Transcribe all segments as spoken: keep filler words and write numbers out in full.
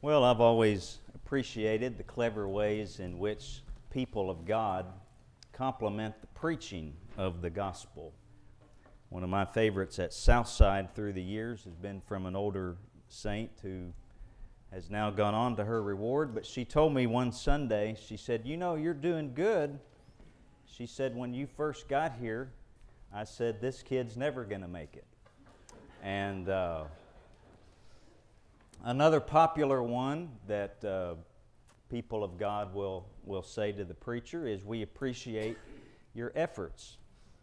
Well, I've always appreciated the clever ways in which people of God complement the preaching of the gospel. One of my favorites at Southside through the years has been from an older saint who has now gone on to her reward, but she told me one Sunday, she said, "You know, you're doing good." She said, "When you first got here, I said, this kid's never going to make it." And uh, another popular one that uh, people of God will, will say to the preacher is, "We appreciate your efforts,"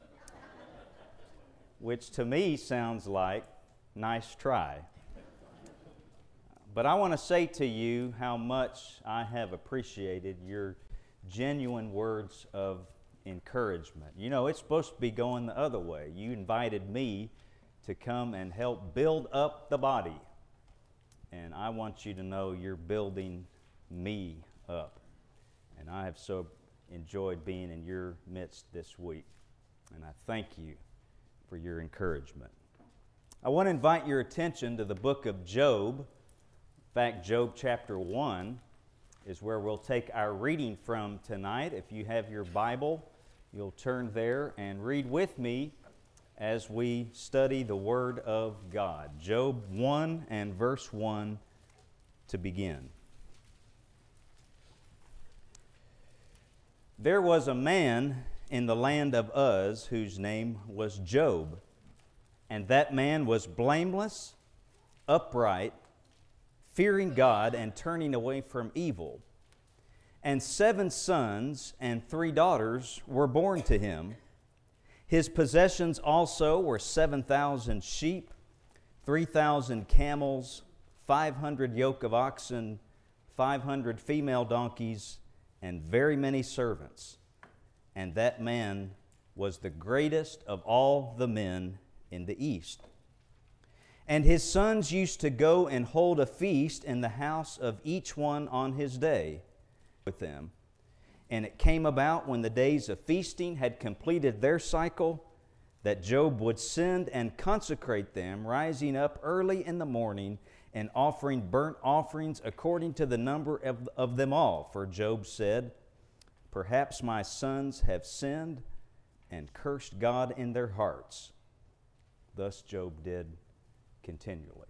which to me sounds like, "Nice try." But I want to say to you how much I have appreciated your genuine words of encouragement. You know, it's supposed to be going the other way. You invited me to come and help build up the body. And I want you to know you're building me up. And I have so enjoyed being in your midst this week. And I thank you for your encouragement. I want to invite your attention to the book of Job. In fact, Job chapter one is where we'll take our reading from tonight. If you have your Bible, you'll turn there and read with me as we study the Word of God. Job one and verse one to begin. There was a man in the land of Uz whose name was Job, and that man was blameless, upright, fearing God and turning away from evil. And seven sons and three daughters were born to him. His possessions also were seven thousand sheep, three thousand camels, five hundred yoke of oxen, five hundred female donkeys, and very many servants. And that man was the greatest of all the men in the east. And his sons used to go and hold a feast in the house of each one on his day with them. And it came about when the days of feasting had completed their cycle, that Job would send and consecrate them, rising up early in the morning and offering burnt offerings according to the number of, of them all. For Job said, "Perhaps my sons have sinned and cursed God in their hearts." Thus Job did continually.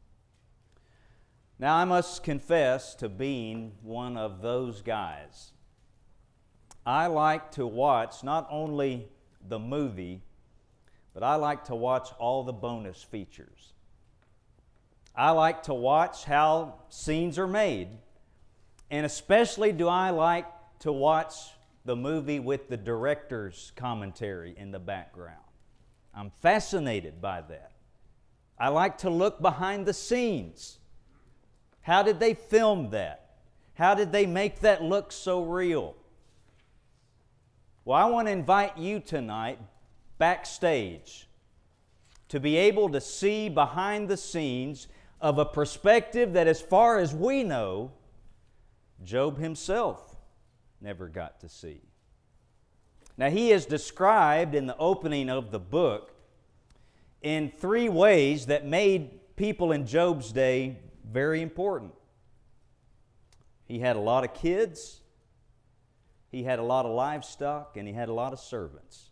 Now I must confess to being one of those guys. I like to watch not only the movie, but I like to watch all the bonus features. I like to watch how scenes are made, and especially do I like to watch the movie with the director's commentary in the background. I'm fascinated by that. I like to look behind the scenes. How did they film that? How did they make that look so real? Well, I want to invite you tonight backstage to be able to see behind the scenes of a perspective that, as far as we know, Job himself never got to see. Now, he is described in the opening of the book in three ways that made people in Job's day very important. He had a lot of kids, he had a lot of livestock, and he had a lot of servants.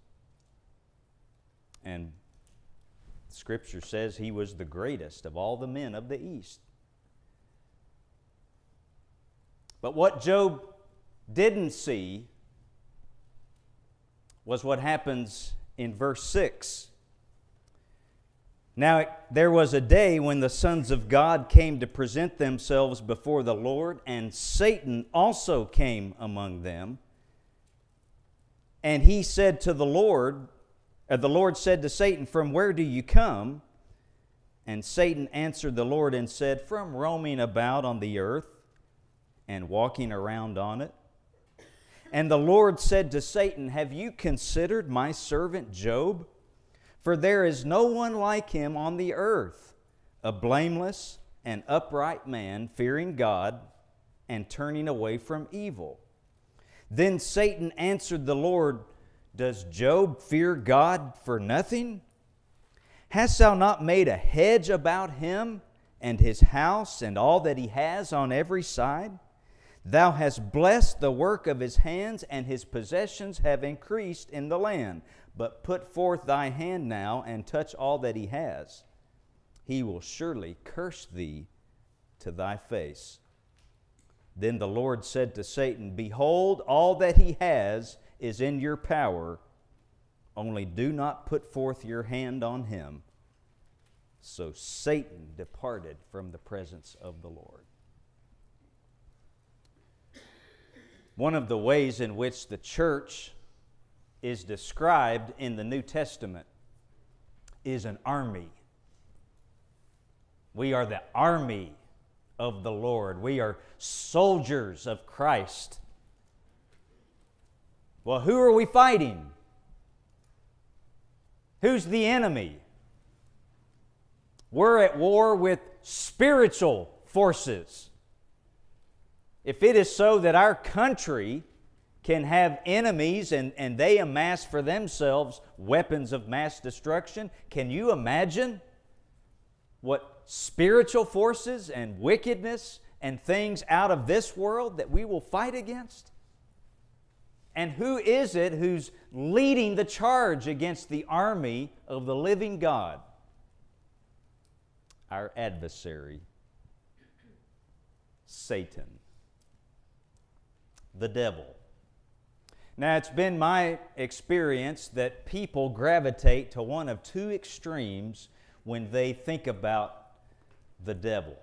And Scripture says he was the greatest of all the men of the East. But what Job didn't see was what happens in verse six. Now there was a day when the sons of God came to present themselves before the Lord, and Satan also came among them. And he said to the Lord, or the Lord said to Satan, "From where do you come?" And Satan answered the Lord and said, "From roaming about on the earth and walking around on it." And the Lord said to Satan, "Have you considered my servant Job? For there is no one like him on the earth, a blameless and upright man, fearing God and turning away from evil." Then Satan answered the Lord, "Does Job fear God for nothing? Hast thou not made a hedge about him and his house and all that he has on every side? Thou hast blessed the work of his hands, and his possessions have increased in the land. But put forth thy hand now, and touch all that he has. He will surely curse thee to thy face. Then the Lord said to Satan, Behold, all that he has is in your power, only do not put forth your hand on him. So Satan departed from the presence of the Lord. One of the ways in which the church is described in the New Testament is an army. We are the army of the Lord. We are soldiers of Christ. Well, who are we fighting? Who's the enemy? We're at war with spiritual forces. If it is so that our country can have enemies and, and they amass for themselves weapons of mass destruction, can you imagine what spiritual forces and wickedness and things out of this world that we will fight against? And who is it who's leading the charge against the army of the living God? Our adversary, Satan, the devil. Now, it's been my experience that people gravitate to one of two extremes when they think about the devil.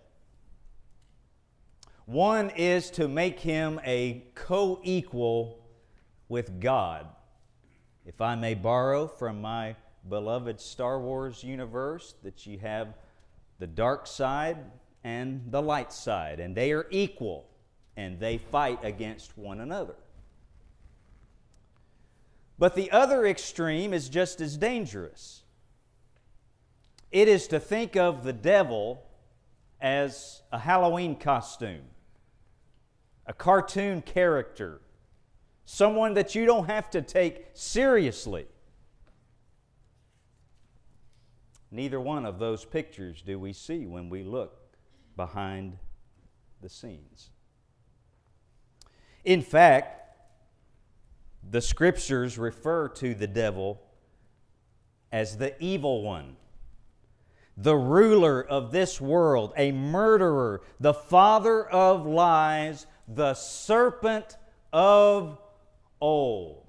One is to make him a co-equal with God. If I may borrow from my beloved Star Wars universe, that you have the dark side and the light side, and they are equal, and they fight against one another. But the other extreme is just as dangerous. It is to think of the devil as a Halloween costume, a cartoon character, someone that you don't have to take seriously. Neither one of those pictures do we see when we look behind the scenes. In fact, the Scriptures refer to the devil as the evil one, the ruler of this world, a murderer, the father of lies, the serpent of old.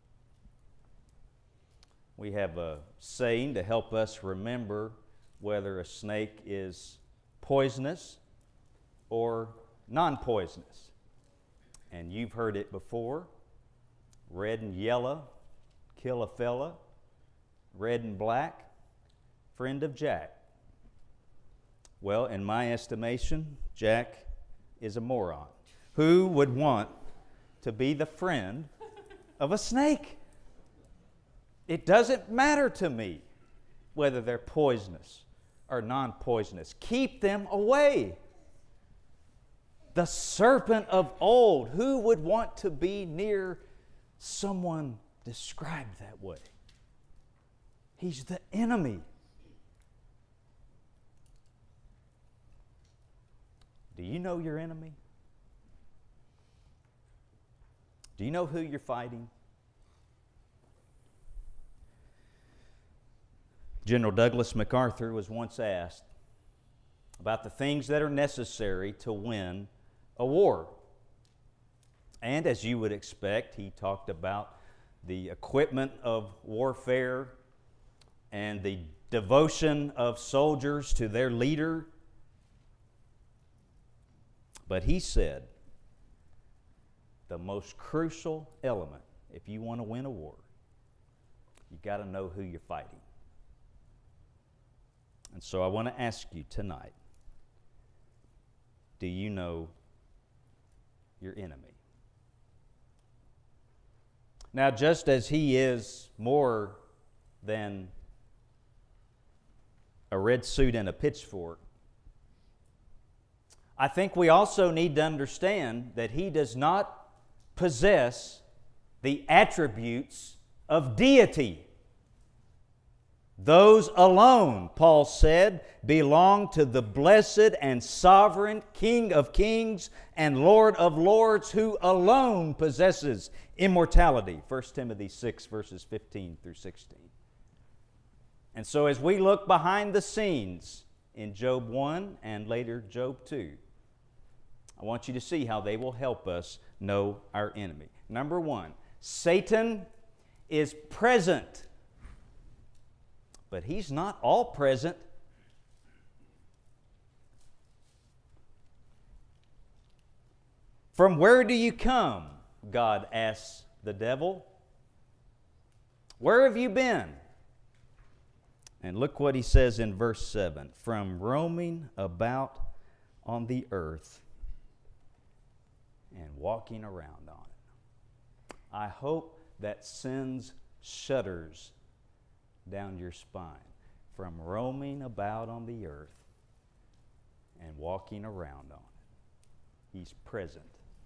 We have a saying to help us remember whether a snake is poisonous or non-poisonous. And you've heard it before. Red and yellow, kill a fella. Red and black, friend of Jack. Well, in my estimation, Jack is a moron. Who would want to be the friend of a snake? It doesn't matter to me whether they're poisonous or non-poisonous. Keep them away. The serpent of old, who would want to be near someone described that way? He's the enemy. Do you know your enemy? Do you know who you're fighting? General Douglas MacArthur was once asked about the things that are necessary to win a war. And as you would expect, he talked about the equipment of warfare and the devotion of soldiers to their leader. But he said, the most crucial element, if you want to win a war, you've got to know who you're fighting. And so I want to ask you tonight, do you know your enemy? Now, just as he is more than a red suit and a pitchfork, I think we also need to understand that he does not possess the attributes of deity. Those alone, Paul said, belong to the blessed and sovereign King of kings and Lord of lords, who alone possesses immortality. First Timothy six, verses fifteen through sixteen. And so as we look behind the scenes in Job one and later Job two, I want you to see how they will help us know our enemy. Number one, Satan is present, but he's not all present. From where do you come? God asks the devil. Where have you been? And look what he says in verse seven. From roaming about on the earth and walking around on it. I hope that sends shudders down your spine. From roaming about on the earth and walking around on it. He's present.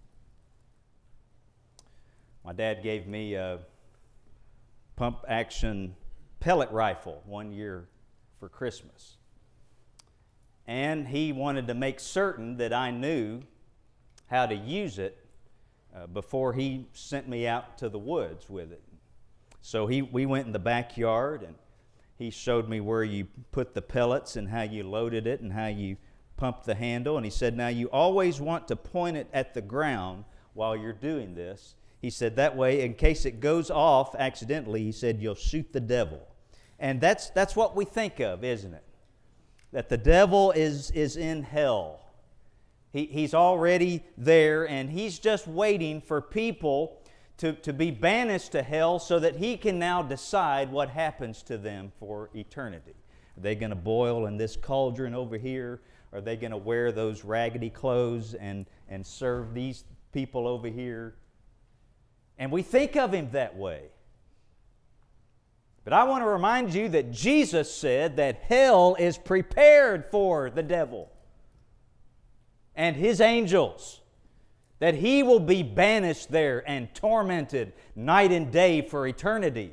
My dad gave me a pump action pellet rifle one year for Christmas. And he wanted to make certain that I knew how to use it uh, before he sent me out to the woods with it. So he, we went in the backyard, and he showed me where you put the pellets and how you loaded it and how you pumped the handle. And he said, now you always want to point it at the ground while you're doing this. He said, that way, in case it goes off accidentally, he said, you'll shoot the devil. And that's, that's what we think of, isn't it? That the devil is, is in hell. He, he's already there, and he's just waiting for people to, to be banished to hell so that he can now decide what happens to them for eternity. Are they going to boil in this cauldron over here? Are they going to wear those raggedy clothes and, and serve these people over here? And we think of him that way. But I want to remind you that Jesus said that hell is prepared for the devil and his angels, that he will be banished there and tormented night and day for eternity.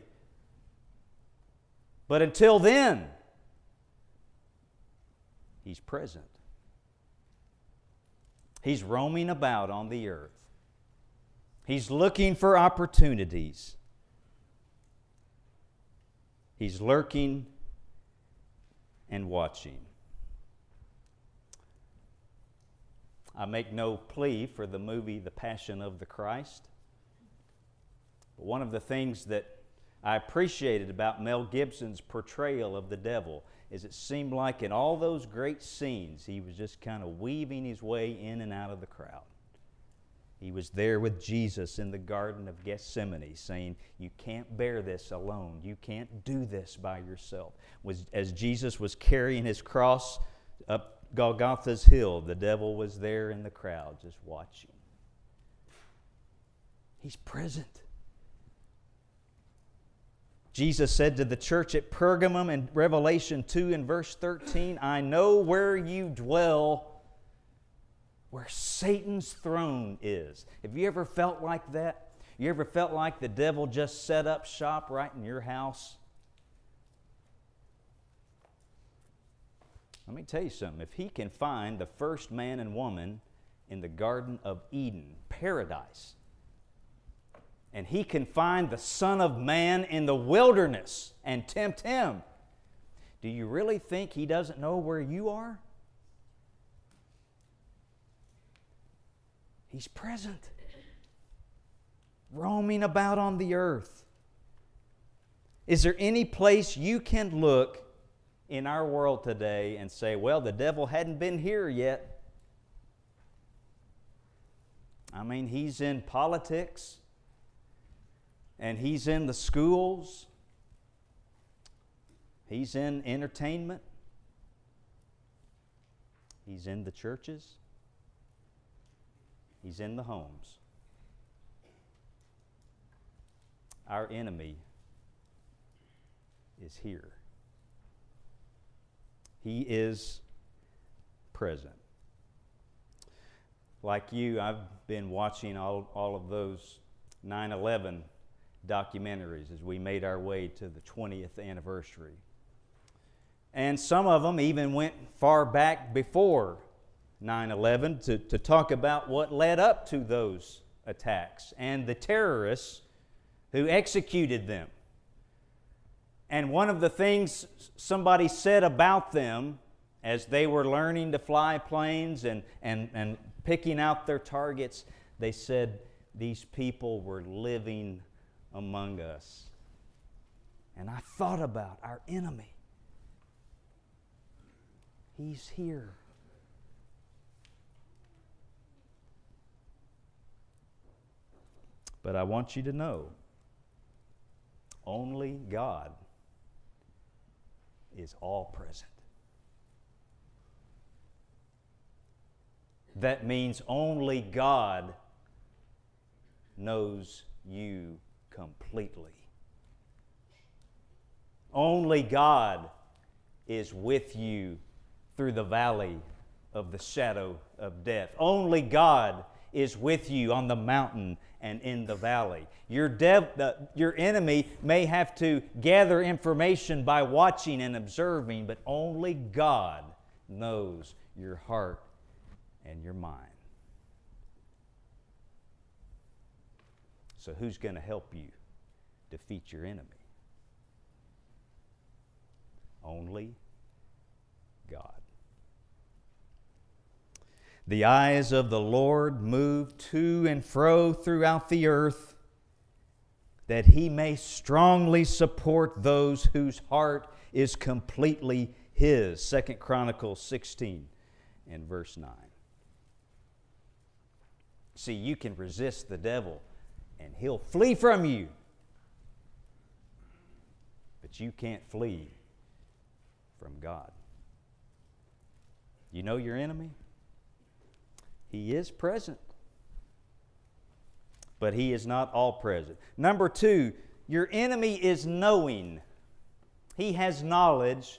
But until then, he's present. He's roaming about on the earth. He's looking for opportunities. He's lurking and watching. I make no plea for the movie The Passion of the Christ. But one of the things that I appreciated about Mel Gibson's portrayal of the devil is it seemed like in all those great scenes, he was just kind of weaving his way in and out of the crowd. He was there with Jesus in the Garden of Gethsemane saying, you can't bear this alone. You can't do this by yourself. Was, as Jesus was carrying his cross up Golgotha's hill, the devil was there in the crowd just watching. He's present. Jesus said to the church at Pergamum in Revelation two and verse thirteen, I know where you dwell, where Satan's throne is. Have you ever felt like that? You ever felt like the devil just set up shop right in your house? Let me tell you something. If he can find the first man and woman in the Garden of Eden, paradise, and he can find the Son of Man in the wilderness and tempt him, do you really think he doesn't know where you are? He's present, roaming about on the earth. Is there any place you can look in our world today and say, well, the devil hadn't been here yet? I mean, he's in politics, and he's in the schools, he's in entertainment, he's in the churches. He's in the homes. Our enemy is here. He is present. Like you, I've been watching all, all of those nine eleven documentaries as we made our way to the twentieth anniversary And some of them even went far back before nine eleven to, to talk about what led up to those attacks and the terrorists who executed them. And one of the things somebody said about them as they were learning to fly planes and, and, and picking out their targets, they said these people were living among us. And I thought about our enemy. He's here. But I want you to know, only God is all present. That means only God knows you completely. Only God is with you through the valley of the shadow of death. Only God is with you on the mountain and in the valley. Your, dev, uh, your enemy may have to gather information by watching and observing, but only God knows your heart and your mind. So who's going to help you defeat your enemy? Only God. The eyes of the Lord move to and fro throughout the earth, that He may strongly support those whose heart is completely His. Second Chronicles sixteen and verse nine. See, you can resist the devil and he'll flee from you. But you can't flee from God. You know your enemy? He is present, but He is not all present. Number two, your enemy is knowing. He has knowledge,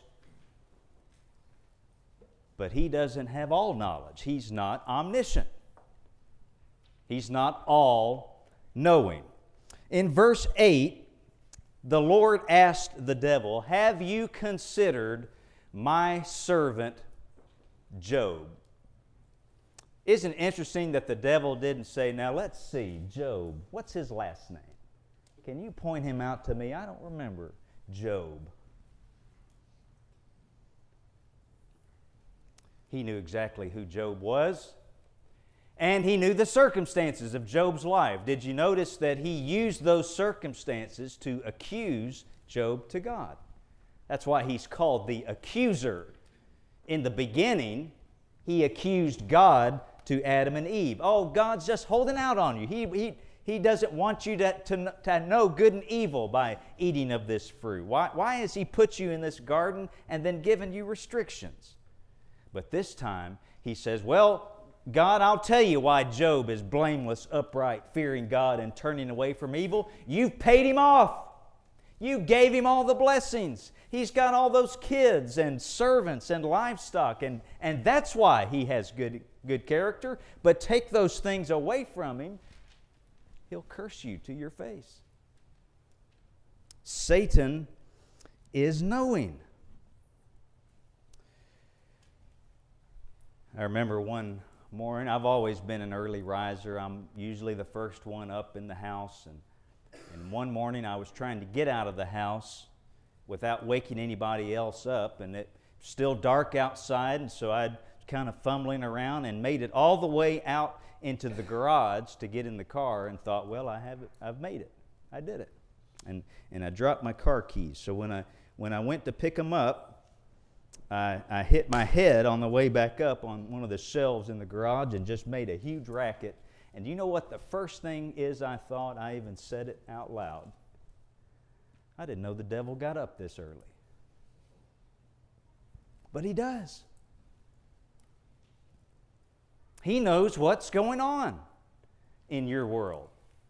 but he doesn't have all knowledge. He's not omniscient. He's not all knowing. In verse eight, the Lord asked the devil, "Have you considered my servant Job?" Isn't it interesting that the devil didn't say, "Now let's see, Job, what's his last name? Can you point him out to me? I don't remember Job." He knew exactly who Job was, and he knew the circumstances of Job's life. Did you notice that he used those circumstances to accuse Job to God? That's why he's called the accuser. In the beginning, he accused God to Adam and Eve. Oh, God's just holding out on you. He, he, he doesn't want you to, to, to know good and evil by eating of this fruit. Why, why has He put you in this garden and then given you restrictions? But this time, he says, well, God, I'll tell you why Job is blameless, upright, fearing God, and turning away from evil. You've paid him off. You gave him all the blessings. He's got all those kids and servants and livestock, and, and that's why he has good, good character. But take those things away from him, he'll curse you to your face. Satan is knowing. I remember one morning, I've always been an early riser. I'm usually the first one up in the house. And, and one morning I was trying to get out of the house without waking anybody else up. And it was still dark outside, and so I'd kind of fumbling around and made it all the way out into the garage to get in the car and thought, well, I have it, I've made it. I did it. And, and I dropped my car keys. So when I, when I went to pick them up, I, I hit my head on the way back up on one of the shelves in the garage and just made a huge racket. And you know what the first thing is I thought? I even said it out loud. I didn't know the devil got up this early. But he does. He knows what's going on in your world.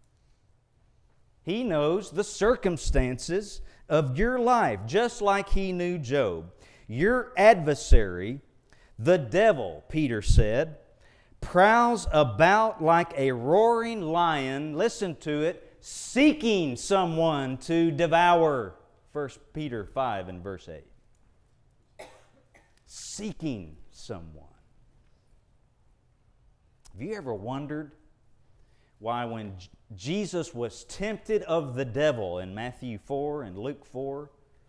He knows the circumstances of your life, just like he knew Job. Your adversary, the devil, Peter said, prowls about like a roaring lion, listen to it, seeking someone to devour. First Peter five and verse eight. seeking someone. Have you ever wondered why when J- Jesus was tempted of the devil in Matthew four and Luke four,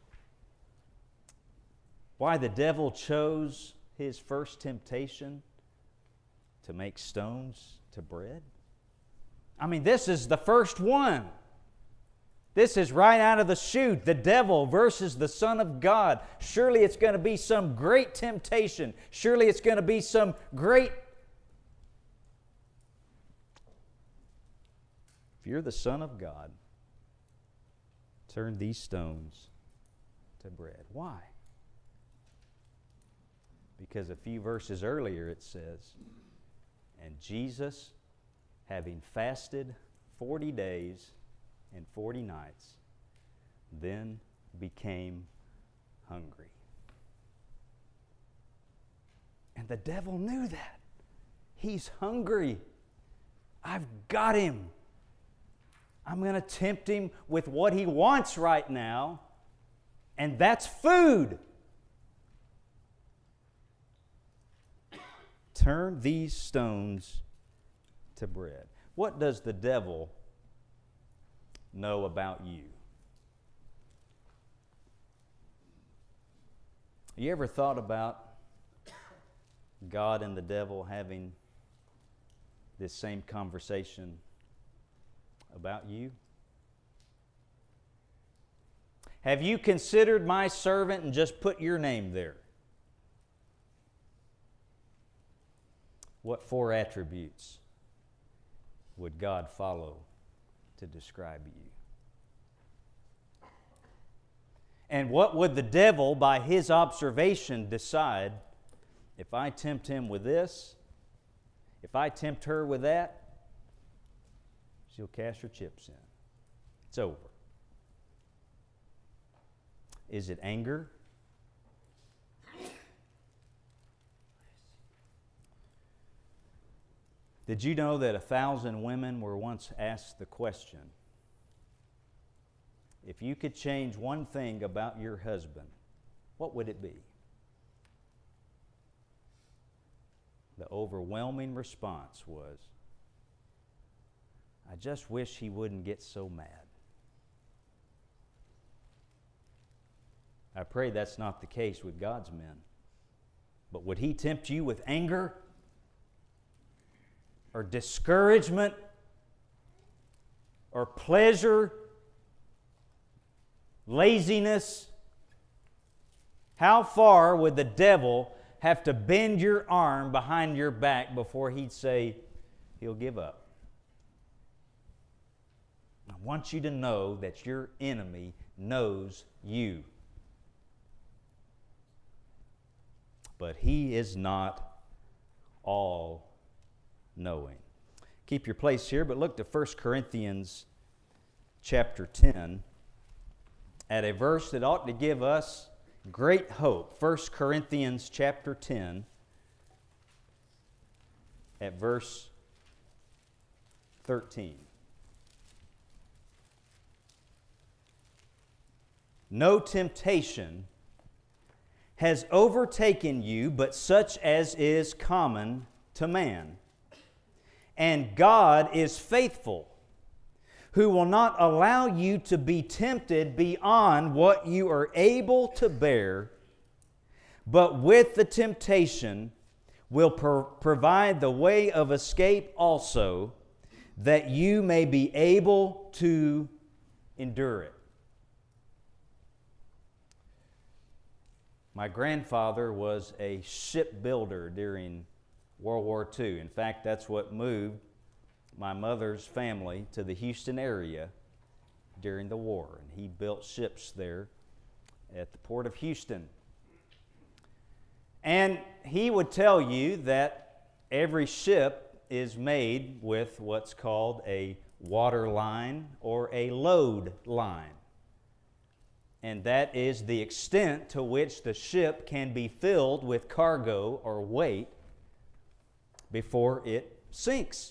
why the devil chose his first temptation to make stones to bread? I mean, this is the first one. This is right out of the chute. The devil versus the Son of God. Surely it's going to be some great temptation. Surely it's going to be some great... If you're the Son of God, turn these stones to bread. Why? Because a few verses earlier it says, and Jesus, having fasted forty days and forty nights, then became hungry. And the devil knew that. He's hungry. I've got him. I'm going to tempt him with what he wants right now, and that's food. Turn these stones to bread. What does the devil know about you? You ever thought about God and the devil having this same conversation about you? Have you considered my servant and just put your name there? What four attributes would God follow to describe you? And what would the devil, by his observation, decide? If I tempt him with this, if I tempt her with that, she'll cash her chips in. It's over. Is it anger? Did you know that a thousand women were once asked the question, if you could change one thing about your husband, what would it be? The overwhelming response was, I just wish he wouldn't get so mad. I pray that's not the case with God's men. But would he tempt you with anger or discouragement or pleasure, laziness? How far would the devil have to bend your arm behind your back before he'd say he'll give up? I want you to know that your enemy knows you. But he is not all-knowing. Keep your place here, but look to First Corinthians chapter ten at a verse that ought to give us great hope. First Corinthians chapter ten at verse thirteen. No temptation has overtaken you but such as is common to man. And God is faithful, who will not allow you to be tempted beyond what you are able to bear, but with the temptation will pro- provide the way of escape also, that you may be able to endure it. My grandfather was a shipbuilder during World War Two. In fact, that's what moved my mother's family to the Houston area during the war. And he built ships there at the port of Houston. And he would tell you that every ship is made with what's called a water line or a load line. And that is the extent to which the ship can be filled with cargo or weight before it sinks.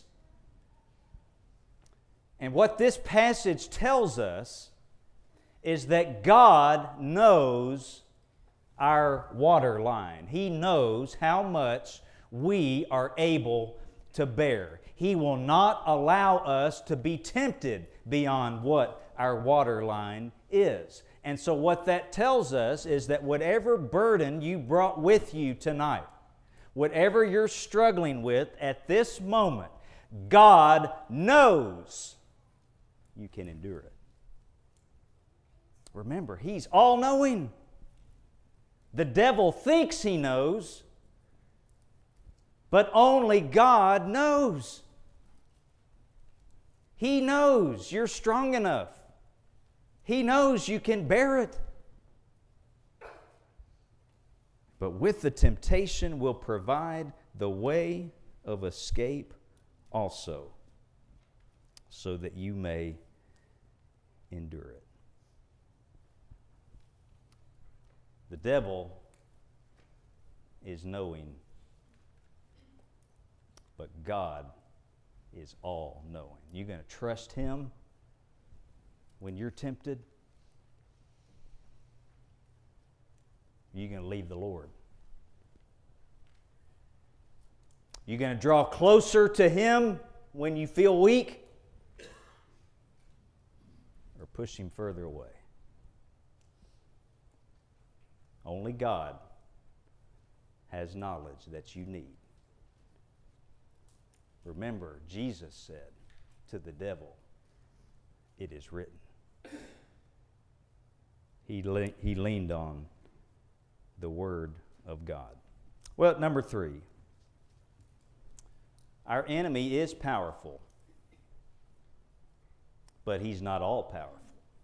And what this passage tells us is that God knows our water line. He knows how much we are able to bear. He will not allow us to be tempted beyond what our water line is. And so what that tells us is that whatever burden you brought with you tonight, whatever you're struggling with at this moment, God knows you can endure it. Remember, He's all-knowing. The devil thinks he knows, but only God knows. He knows you're strong enough. He knows you can bear it. But with the temptation will provide the way of escape also, so that you may endure it. The devil is knowing, but God is all-knowing. You're going to trust Him when you're tempted? You're going to leave the Lord. You're going to draw closer to Him when you feel weak, or push Him further away. Only God has knowledge that you need. Remember, Jesus said to the devil, "It is written." He, le- he leaned on the Word of God. Well, number three, our enemy is powerful, but he's not all powerful.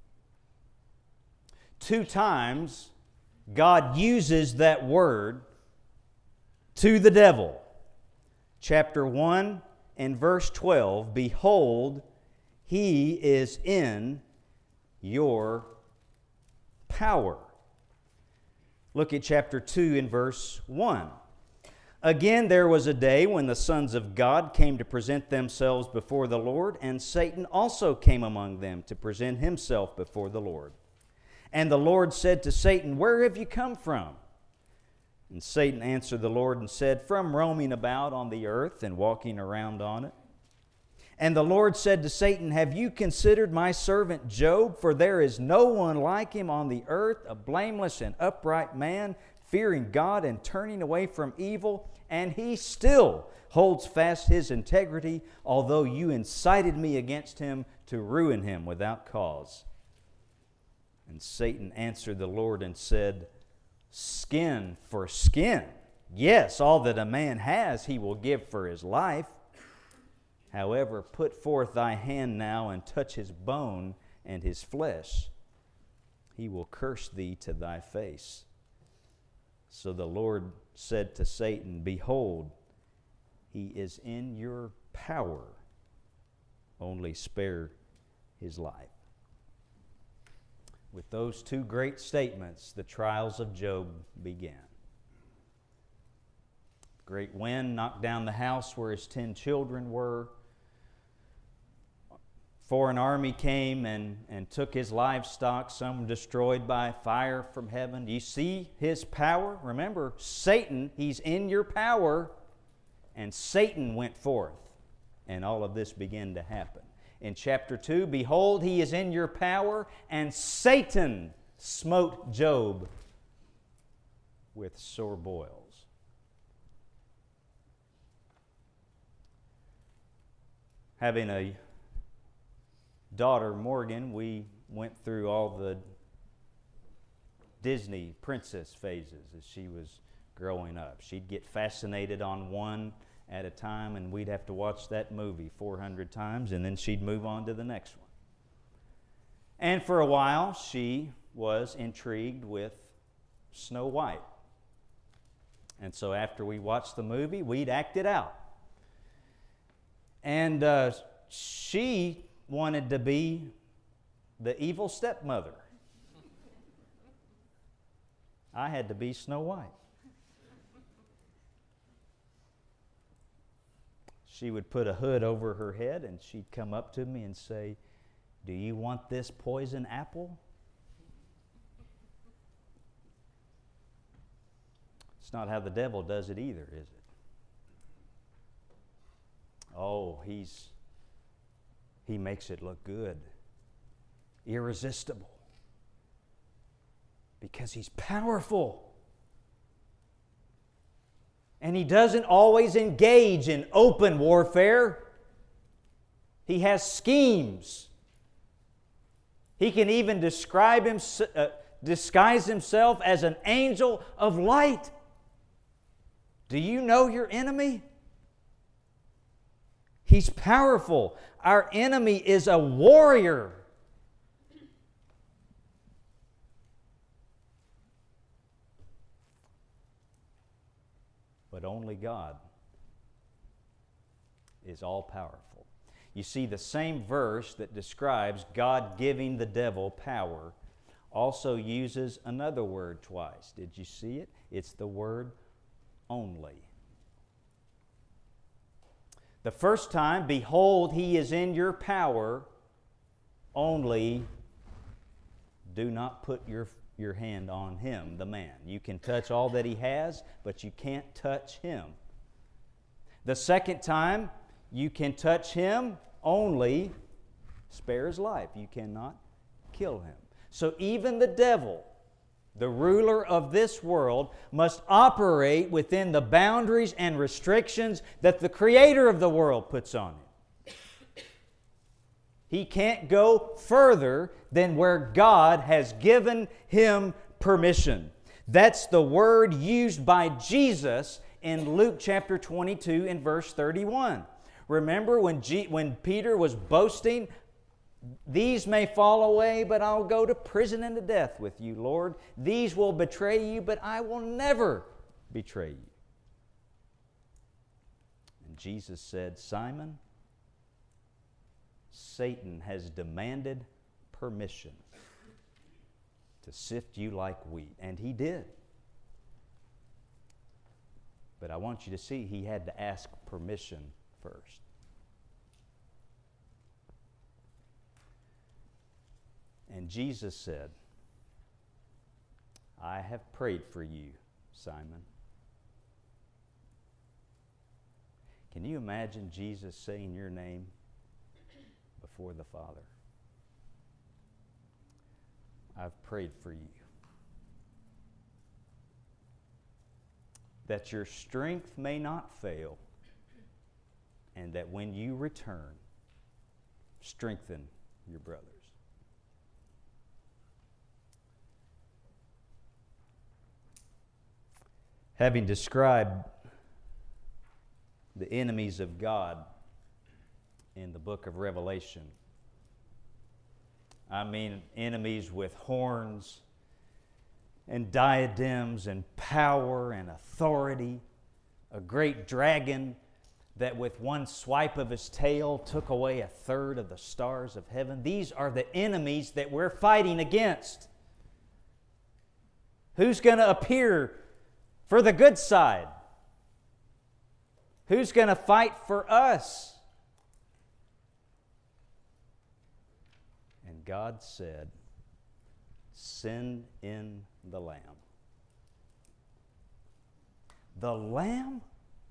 Two times, God uses that word to the devil. Chapter one and verse twelve, "Behold, he is in your power." Look at chapter two and verse one. "Again, there was a day when the sons of God came to present themselves before the Lord, and Satan also came among them to present himself before the Lord. And the Lord said to Satan, 'Where have you come from?' And Satan answered the Lord and said, 'From roaming about on the earth and walking around on it.' And the Lord said to Satan, 'Have you considered my servant Job? For there is no one like him on the earth, a blameless and upright man, fearing God and turning away from evil. And he still holds fast his integrity, although you incited me against him to ruin him without cause.' And Satan answered the Lord and said, 'Skin for skin. Yes, all that a man has he will give for his life. However, put forth thy hand now and touch his bone and his flesh. He will curse thee to thy face.' So the Lord said to Satan, 'Behold, he is in your power. Only spare his life.'" With those two great statements, the trials of Job began. The great wind knocked down the house where his ten children were. Foreign army came and, and took his livestock, some destroyed by fire from heaven. Do you see his power? Remember, Satan, he's in your power, and Satan went forth, and all of this began to happen. In chapter two, "Behold, he is in your power, and Satan smote Job with sore boils." Having a daughter, Morgan, we went through all the Disney princess phases as she was growing up. She'd get fascinated on one at a time, and we'd have to watch that movie four hundred times, and then she'd move on to the next one. And for a while, she was intrigued with Snow White. And so after we watched the movie, we'd act it out. And uh, she wanted to be the evil stepmother. I had to be Snow White. She would put a hood over her head, and she'd come up to me and say, "Do you want this poison apple?" It's not how the devil does it either, is it? Oh, he's he makes it look good. Irresistible. Because he's powerful. And he doesn't always engage in open warfare. He has schemes. He can even describe him, uh, disguise himself as an angel of light. Do you know your enemy? He's powerful. Our enemy is a warrior. But only God is all-powerful. You see, the same verse that describes God giving the devil power also uses another word twice. Did you see it? It's the word only. The first time, behold, he is in your power, only do not put your, your hand on him, the man. You can touch all that he has, but you can't touch him. The second time, you can touch him, only spare his life. You cannot kill him. So even the devil, the ruler of this world, must operate within the boundaries and restrictions that the Creator of the world puts on him. He can't go further than where God has given him permission. That's the word used by Jesus in Luke chapter twenty-two and verse thirty-one. Remember when, G- when Peter was boasting, "These may fall away, but I'll go to prison and to death with you, Lord. These will betray you, but I will never betray you." And Jesus said, "Simon, Satan has demanded permission to sift you like wheat." And he did. But I want you to see, he had to ask permission first. And Jesus said, "I have prayed for you, Simon." Can you imagine Jesus saying your name before the Father? "I've prayed for you, that your strength may not fail, and that when you return, strengthen your brothers." Having described the enemies of God in the book of Revelation, I mean enemies with horns and diadems and power and authority, a great dragon that with one swipe of his tail took away a third of the stars of heaven. These are the enemies that we're fighting against. Who's going to appear for the good side? Who's going to fight for us? And God said, "Send in the Lamb." The Lamb?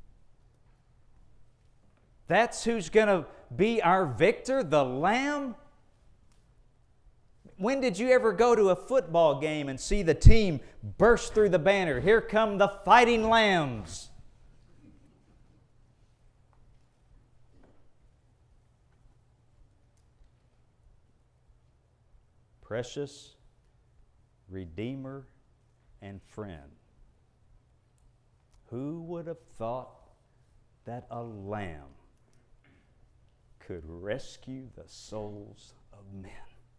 That's who's going to be our victor? The Lamb? When did you ever go to a football game and see the team burst through the banner? "Here come the fighting lambs"? Precious Redeemer and friend. Who would have thought that a lamb could rescue the souls of men?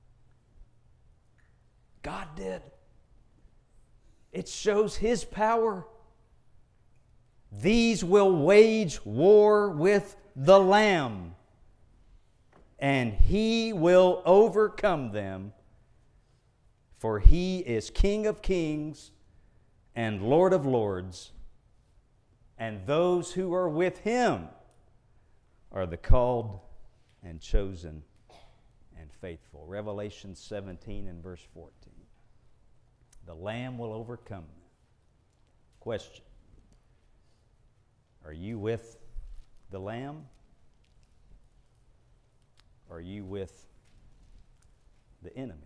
God did. It shows His power. These will wage war with the Lamb, and He will overcome them, for He is King of kings and Lord of lords, and those who are with Him are the called and chosen and faithful. Revelation seventeen and verse fourteen. The Lamb will overcome them. Question: Are you with the Lamb? Or are you with the enemy?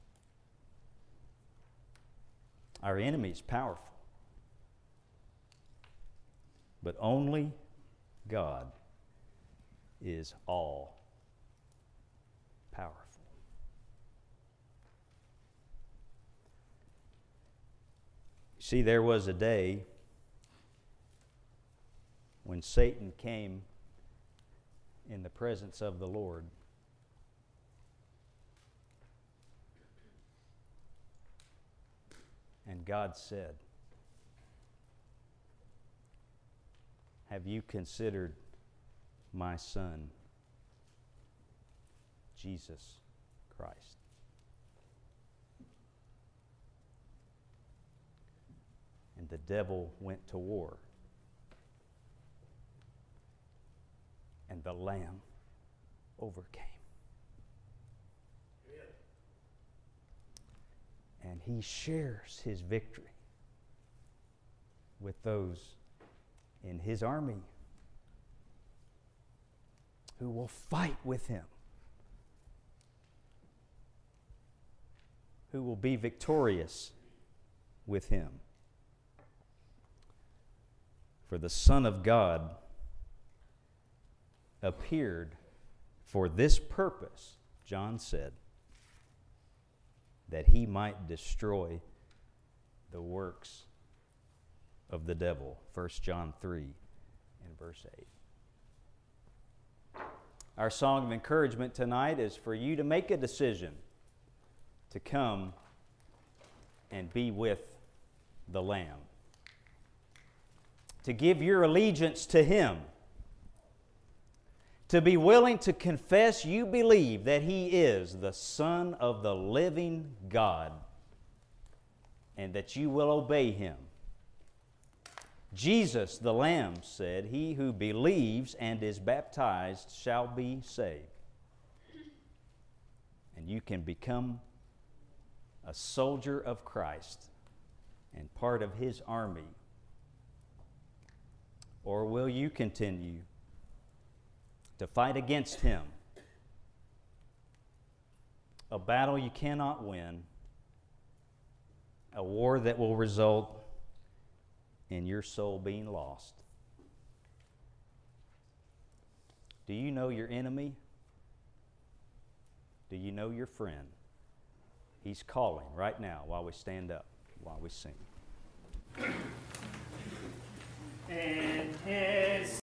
Our enemy is powerful. But only God is all powerful. See, there was a day when Satan came in the presence of the Lord. And God said, "Have you considered my Son, Jesus Christ?" And the devil went to war. And the Lamb overcame. Amen. And he shares his victory with those in his army who will fight with him, who will be victorious with him. For the Son of God appeared for this purpose, John said, that he might destroy the works of the devil. First John three and verse eight. Our song of encouragement tonight is for you to make a decision to come and be with the Lamb, to give your allegiance to Him, to be willing to confess you believe that He is the Son of the living God, and that you will obey Him. Jesus, the Lamb, said, "He who believes and is baptized shall be saved." And you can become a soldier of Christ and part of His army. Or will you continue to fight against Him? A battle you cannot win, a war that will result in your soul being lost. Do you know your enemy? Do you know your friend? He's calling right now while we stand up, while we sing.